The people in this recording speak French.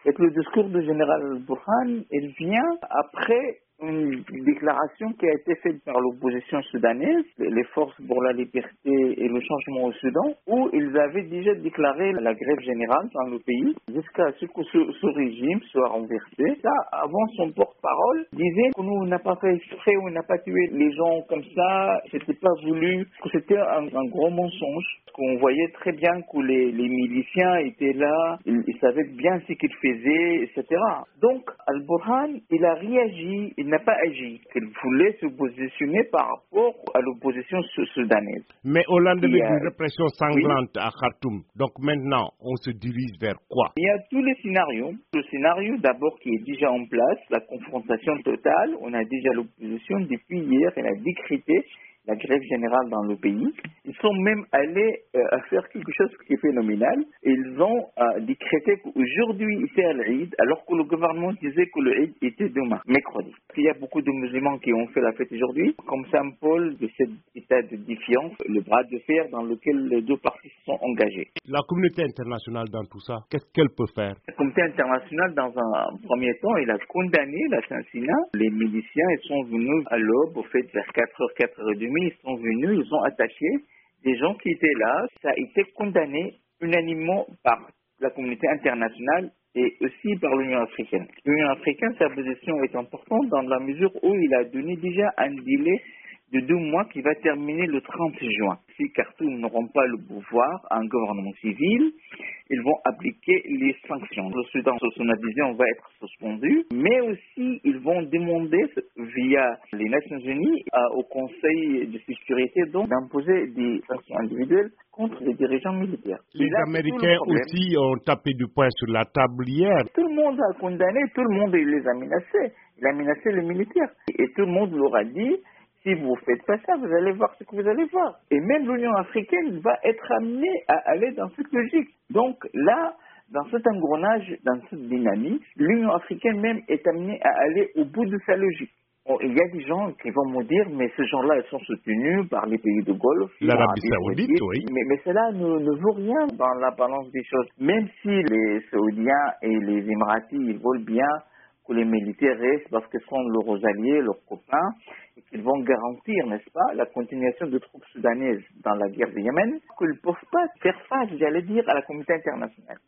Et que le discours du général Burhan, il vient après une déclaration qui a été faite par l'opposition soudanaise, les forces pour la liberté et le changement au Soudan, où ils avaient déjà déclaré la grève générale dans le pays, jusqu'à ce que ce régime soit renversé. Ça, avant, son porte-parole disait que nous n'a pas fait exprès, on n'a pas tué les gens comme ça, c'était pas voulu, que c'était un gros mensonge. On voyait très bien que les miliciens étaient là, ils savaient bien ce qu'ils faisaient, etc. Donc, Al-Burhan, il a réagi, il n'a pas agi. Il voulait se positionner par rapport à l'opposition soudanaise. Mais au lendemain d'une répression Oui. sanglante à Khartoum, donc maintenant, on se dirige vers quoi? Il y a tous les scénarios. Le scénario d'abord qui est déjà en place, la confrontation totale. On a déjà l'opposition depuis hier, elle a décrété la grève générale dans le pays. Ils sont même allés à faire quelque chose qui est phénoménal. Ils ont décrété qu'aujourd'hui c'est l'Eid, alors que le gouvernement disait que le Eid était demain, mercredi. Il y a beaucoup de musulmans qui ont fait la fête aujourd'hui, comme symbole de cet état de défiance, le bras de fer dans lequel les deux parties sont engagées. La communauté internationale dans tout ça, qu'est-ce qu'elle peut faire? Le comité international, dans un premier temps, il a condamné l'assassinat. Les miliciens, ils sont venus à l'aube, au fait, vers 4h, 4h30, ils sont venus, ils ont attaché des gens qui étaient là. Ça a été condamné unanimement par la communauté internationale et aussi par l'Union africaine. L'Union africaine, sa position est importante dans la mesure où il a donné déjà un délai de 2 mois qui va terminer le 30 juin. Si Khartoum n'auront pas le pouvoir, un gouvernement civil, ils vont appliquer les sanctions. Le Soudan, sous son adhésion, va être suspendu, mais aussi ils vont demander via les Nations Unies au Conseil de sécurité d'imposer des sanctions individuelles contre les dirigeants militaires. Les Américains aussi ont tapé du poing sur la table hier. Tout le monde a condamné, tout le monde les a menacés. Il a menacé les militaires. Et tout le monde leur a dit, si vous ne faites pas ça, vous allez voir ce que vous allez voir. Et même l'Union africaine va être amenée à aller dans cette logique. Donc là, dans cet engrenage, dans cette dynamique, l'Union africaine même est amenée à aller au bout de sa logique. Bon, il y a des gens qui vont me dire, mais ces gens-là, ils sont soutenus par les pays de Golfe, l'Arabie Saoudite, oui. Mais cela ne vaut rien dans la balance des choses. Même si les Saoudiens et les Émiratis, ils veulent bien que les militaires restent parce qu'ils sont leurs alliés, leurs copains, et qu'ils vont garantir, n'est-ce pas, la continuation de troupes soudanaises dans la guerre du Yémen, qu'ils ne peuvent pas faire face, j'allais dire, à la communauté internationale.